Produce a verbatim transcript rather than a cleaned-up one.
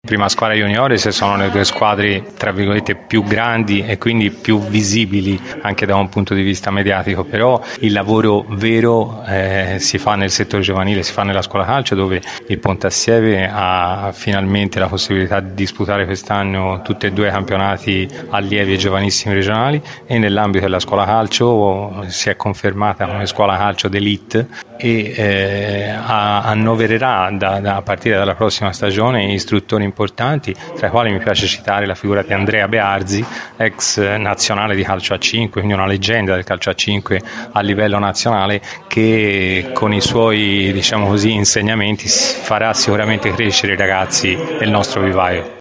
Prima squadra juniores sono le due squadre tra virgolette più grandi e quindi più visibili anche da un punto di vista mediatico, però il lavoro vero eh, si fa nel settore giovanile, si fa nella scuola calcio, dove il Pontassieve ha finalmente la possibilità di disputare quest'anno tutti e due i campionati allievi e giovanissimi regionali, e nell'ambito della scuola calcio si è confermata come scuola calcio d'élite e eh, annovererà da, da, a partire dalla prossima stagione istruttori importanti, tra i quali mi piace citare la figura di Andrea Bearzi, ex nazionale di calcio a cinque, quindi una leggenda del calcio a cinque a livello nazionale, che con i suoi, diciamo così, insegnamenti farà sicuramente crescere i ragazzi del nostro vivaio.